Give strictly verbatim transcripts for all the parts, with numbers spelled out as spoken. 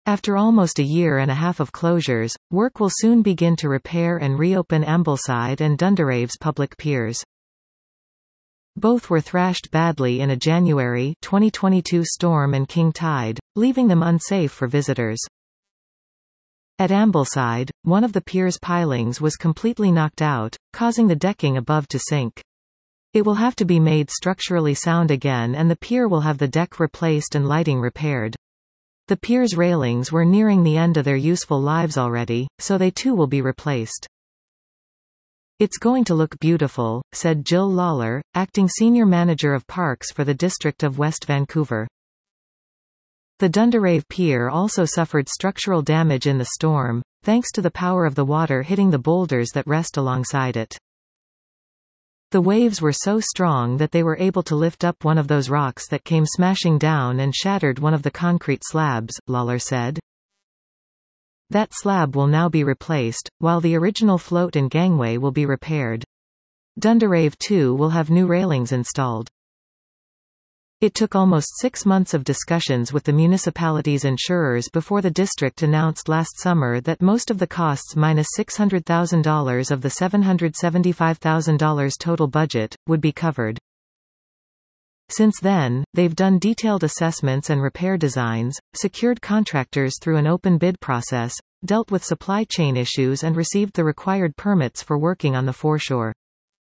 After almost a year and a half of closures, work will soon begin to repair and reopen Ambleside and Dunderave's public piers. Both were thrashed badly in a January twenty twenty-two storm and king tide, leaving them unsafe for visitors. At Ambleside, one of the pier's pilings was completely knocked out, causing the decking above to sink. It will have to be made structurally sound again, and the pier will have the deck replaced and lighting repaired. The pier's railings were nearing the end of their useful lives already, so they too will be replaced. "It's going to look beautiful," said Jill Lawler, acting senior manager of parks for the District of West Vancouver. The Dunderave Pier also suffered structural damage in the storm, thanks to the power of the water hitting the boulders that rest alongside it. "The waves were so strong that they were able to lift up one of those rocks that came smashing down and shattered one of the concrete slabs," Lawler said. That slab will now be replaced, while the original float and gangway will be repaired. Dunderave too will have new railings installed. It took almost six months of discussions with the municipality's insurers before the district announced last summer that most of the costs minus six hundred thousand dollars of the seven hundred seventy-five thousand dollars total budget, would be covered. Since then, they've done detailed assessments and repair designs, secured contractors through an open bid process, dealt with supply chain issues and received the required permits for working on the foreshore.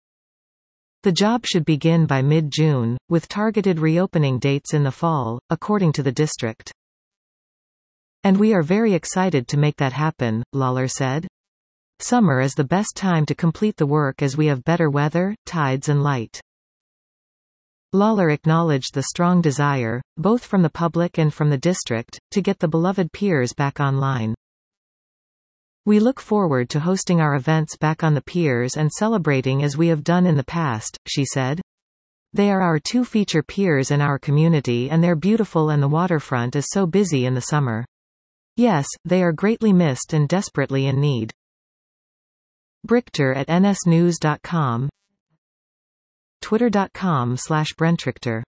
The job should begin by mid-June, with targeted reopening dates in the fall, according to the district. "And we are very excited to make that happen," Lawler said. "Summer is the best time to complete the work as we have better weather, tides and light." Lawler acknowledged the strong desire, both from the public and from the district, to get the beloved piers back online. "We look forward to hosting our events back on the piers and celebrating as we have done in the past," she said. "They are our two feature piers in our community and they're beautiful, and the waterfront is so busy in the summer. Yes, they are greatly missed and desperately in need." Brichter at N S news dot com, twitter dot com slash Brentrichter